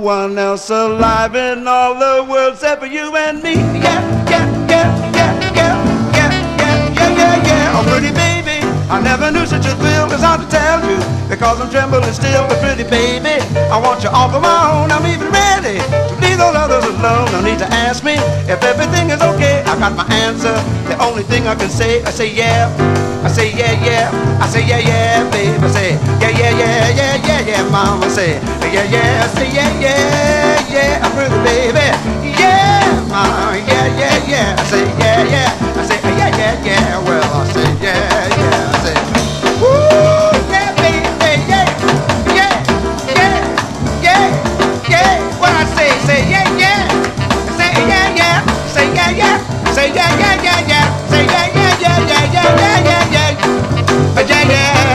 one else alive in all the world except for you and me. Yeah, yeah, yeah, yeah, yeah, yeah, yeah, yeah, yeah, yeah. Oh, pretty baby, I never knew such a thrill. It's hard to tell you because I'm trembling still. But pretty baby, I want you all for my own. I'm even ready to leave those others alone. No need to ask me if everything is okay. I got my answer. The only thing I can say, I say yeah. I say yeah, yeah. I say yeah, yeah, baby. I say yeah, yeah, yeah, yeah, yeah, yeah, mama. Say yeah, yeah. I say yeah, yeah, yeah. I'm pretty baby. Yeah, mama. Yeah, yeah, yeah. I say yeah, yeah. I say yeah, yeah, yeah. Well, I say yeah, yeah. I say woo, yeah, baby, yeah, yeah, yeah, yeah, yeah. What I say yeah, yeah. I say yeah, yeah. Say yeah, yeah. Say yeah, yeah, yeah, yeah. Say yeah, yeah, yeah, yeah, yeah, yeah, yeah, yeah. Yeah, yeah.